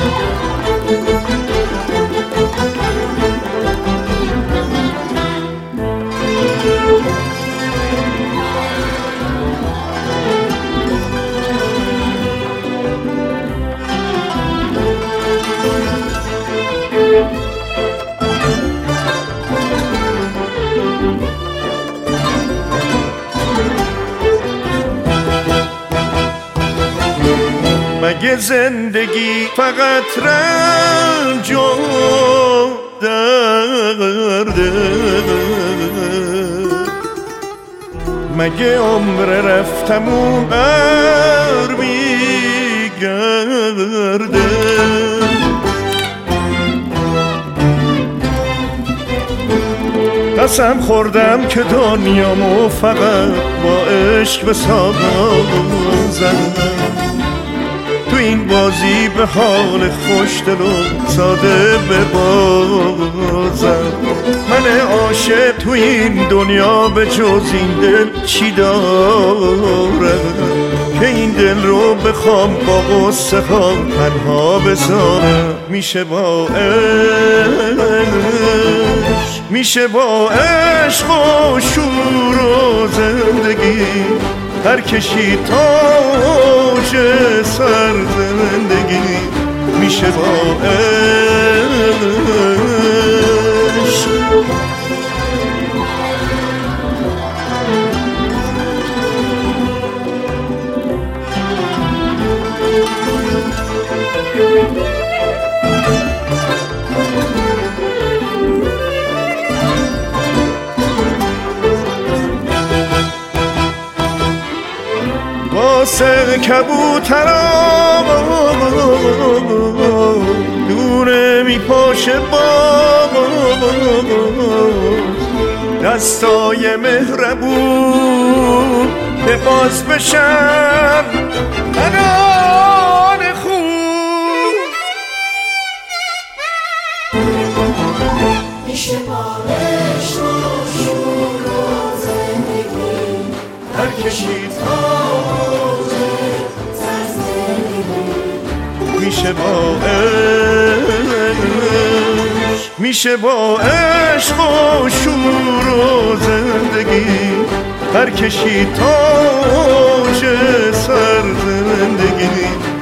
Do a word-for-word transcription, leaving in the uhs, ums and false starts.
مگه زندگی فقط رنج و درده؟ مگه عمر رفتمون بر میگرده؟ قسم خوردم که دنیامو فقط با عشق بسازم، تو این بازی به حال خوشدل و ساده ببازم. من عاشق تو این دنیا به جز این دل چی دارم که این دل رو بخوام با غصه ها تنها بذارم؟ میشه با عشق، میشه با عشق و شور و زندگی هر کشی تاج سر زندگی. میشه با عشق، واسه کبوترام دونه میپاشه باز، دستای مهربون به باز بشن انان خوب. میشه با عشق و شور و زندگی هر کشید میشه با عشق، میشه با عشق و شور و زندگی هر کشی تاج سر زندگی.